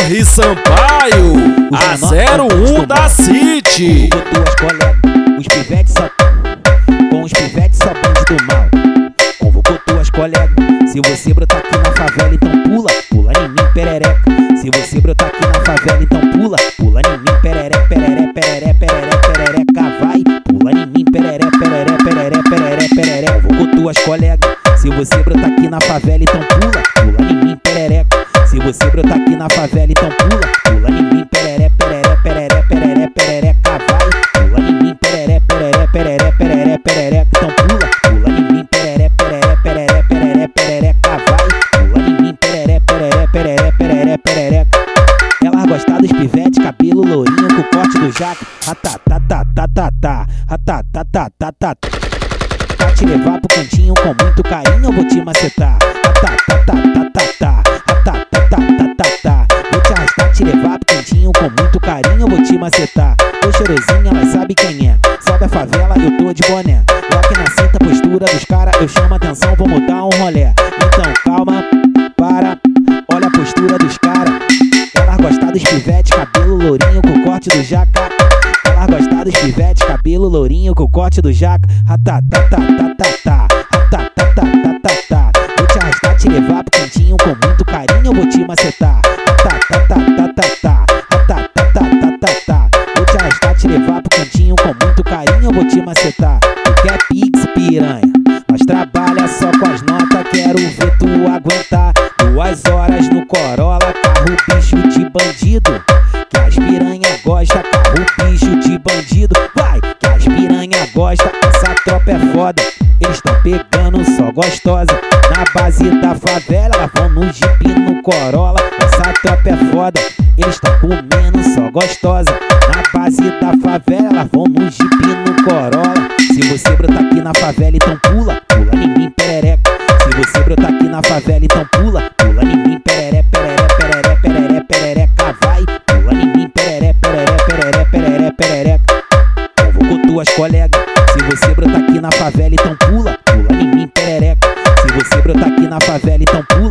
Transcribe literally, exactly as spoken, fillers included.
R Sampaio, a zero um da City. Com tuas colegas, os pivetes só com os pivetes só bande do mal. Convocou tuas colegas, se você brotar aqui na favela, então pula, pula em mim, perereca. Se você brotar aqui na favela, então pula, pula em mim, pereré, pereré, pereré, pereré, perereca, vai. Pula em mim, pereré, pereré, pereré, pereré, pereré. Convocou tuas colegas, se você brotar aqui na favela, então pula, pula em mim, perereca. Se você brotar aqui na favela, então pula, pula em mim, pereré, pereré, pereré, pereré, perereca, vai. Pula em mim, pereré, pereré, pereré, pereré, perereca, então pula, pula em mim, pereré, pereré, pereré, pereré, perereca, vai. Pula em mim, pereré, pereré, pereré, pereré, perereca. Ela gosta dos pivetes, cabelo lourinho com o corte do jaca. Ratatatatata, ratatatatata. Pra te levar pro cantinho com muito carinho, eu vou te macetar. Ratatatatata, ratatatatata. Vou te arrastar, te levar pro cantinho com muito carinho, eu vou te macetar. Tô cheirosinha, ela sabe quem é. Sobe a favela, eu tô de boné. Lock na cinta, postura dos cara, eu chamo atenção, vou mudar um rolé. Então calma, para, olha a postura dos cara. Ela gosta dos pivetes, cabelo lourinho com o corte do jaca. Ela gosta dos pivetes, cabelo lourinho com o corte do jaca. Ratatatatata, ratatatatata. Vou te arrastar, te levar pro cantinho com muito carinho, eu vou te macetar. Ratatatatata, ratatatatata. Vou te arrastar, te levar pro cantinho com muito carinho, eu vou te macetar. Tu quer pix, piranha? Nós trabalha só com as notas, quero ver tu aguentar. Duas horas no Corolla, carro bicho de bandido. Que as piranha gosta, carro bicho de bandido. Vai, que as piranha gosta, essa tropa é foda. Eles tão pegando só gostosa. Na base da favela, elas vão no Jeep no Corolla. Essa tropa é foda, eles tão comendo só gostosa. Na base da favela, elas vão no Jeep no Corolla. Se você brotar aqui na favela, então pula, pula em mim, perereca. Se você brotar aqui na favela, então pula, pula em mim, pereré, pereré, pereré, pereré, perereca, vai. Pula em mim, pereré, pereré, pereré, pereré, perereca. Convocou tuas colegas, se você brotar aqui na favela, então pula, pula em mim, perereca. Se você brotar aqui na favela, então pula.